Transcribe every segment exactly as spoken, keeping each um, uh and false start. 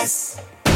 S.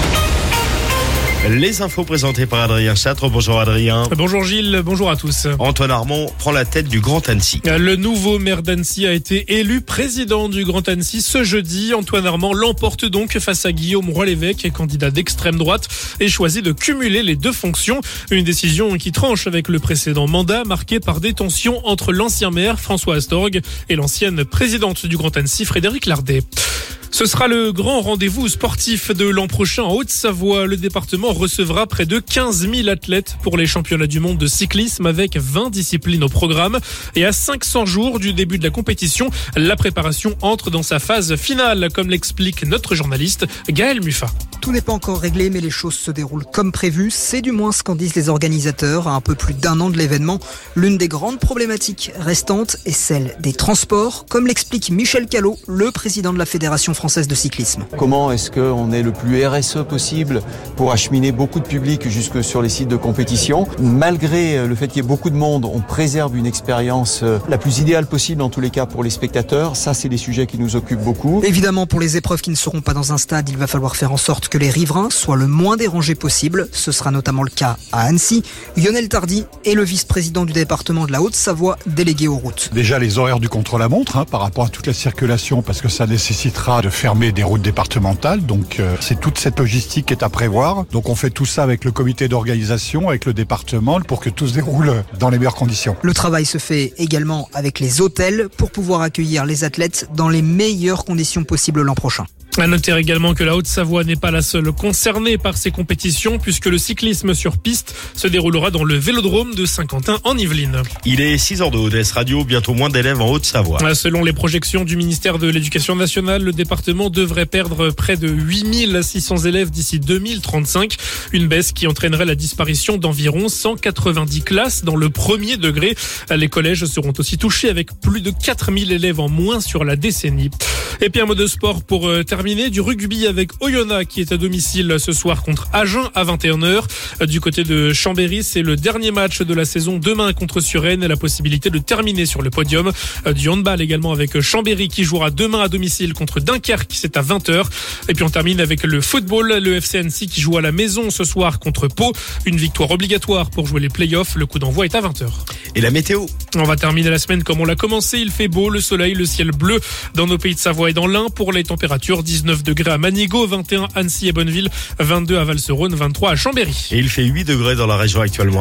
Les infos présentées par Adrien Châtre. Bonjour Adrien. Bonjour Gilles, bonjour à tous. Antoine Armand prend la tête du Grand Annecy. Le nouveau maire d'Annecy a été élu président du Grand Annecy ce jeudi. Antoine Armand l'emporte donc face à Guillaume Roy-l'Évêque, candidat d'extrême droite, et choisit de cumuler les deux fonctions. Une décision qui tranche avec le précédent mandat, marqué par des tensions entre l'ancien maire François Astorg et l'ancienne présidente du Grand Annecy Frédérique Lardet. Ce sera le grand rendez-vous sportif de l'an prochain en Haute-Savoie. Le département recevra près de quinze mille athlètes pour les championnats du monde de cyclisme avec vingt disciplines au programme. Et à cinq cents jours du début de la compétition, la préparation entre dans sa phase finale, comme l'explique notre journaliste Gaël Muffat. Tout n'est pas encore réglé, mais les choses se déroulent comme prévu. C'est du moins ce qu'en disent les organisateurs à un peu plus d'un an de l'événement. L'une des grandes problématiques restantes est celle des transports, comme l'explique Michel Callot, le président de la Fédération française de cyclisme. Comment est-ce qu'on est le plus R S E possible pour acheminer beaucoup de public jusque sur les sites de compétition? Malgré le fait qu'il y ait beaucoup de monde, on préserve une expérience la plus idéale possible en tous les cas pour les spectateurs. Ça, c'est des sujets qui nous occupent beaucoup. Évidemment, pour les épreuves qui ne seront pas dans un stade, il va falloir faire en sorte que les riverains soient le moins dérangés possible. Ce sera notamment le cas à Annecy. Lionel Tardy est le vice-président du département de la Haute-Savoie, délégué aux routes. Déjà les horaires du contre-la-montre hein, par rapport à toute la circulation, parce que ça nécessitera de fermer des routes départementales. Donc euh, c'est toute cette logistique qui est à prévoir. Donc on fait tout ça avec le comité d'organisation, avec le département, pour que tout se déroule dans les meilleures conditions. Le travail se fait également avec les hôtels pour pouvoir accueillir les athlètes dans les meilleures conditions possibles l'an prochain. À noter également que la Haute-Savoie n'est pas la seule concernée par ces compétitions, puisque le cyclisme sur piste se déroulera dans le vélodrome de Saint-Quentin en Yvelines. Il est six heures de O D S Radio, bientôt moins d'élèves en Haute-Savoie. Selon les projections du ministère de l'Éducation nationale, le département devrait perdre près de huit mille six cents élèves d'ici deux mille trente-cinq. Une baisse qui entraînerait la disparition d'environ cent quatre-vingt-dix classes dans le premier degré. Les collèges seront aussi touchés avec plus de quatre mille élèves en moins sur la décennie. Et puis un mot de sport pour terminer. Du rugby avec Oyonnax qui est à domicile ce soir contre Agen à vingt et une heures. Du côté de Chambéry, c'est le dernier match de la saison demain contre Suresnes et la possibilité de terminer sur le podium. Du handball également avec Chambéry qui jouera demain à domicile contre Dunkerque, c'est à vingt heures. Et puis on termine avec le football, le F C Annecy qui joue à la maison ce soir contre Pau. Une victoire obligatoire pour jouer les playoffs. Le coup d'envoi est à vingt heures. Et la météo? On va terminer la semaine comme on l'a commencé. Il fait beau, le soleil, le ciel bleu dans nos pays de Savoie et dans l'Ain. Pour les températures, dix-neuf degrés à Manigo, vingt et un à Annecy et Bonneville, vingt-deux à Val-sur-Rhône, vingt-trois à Chambéry. Et il fait huit degrés dans la région actuellement.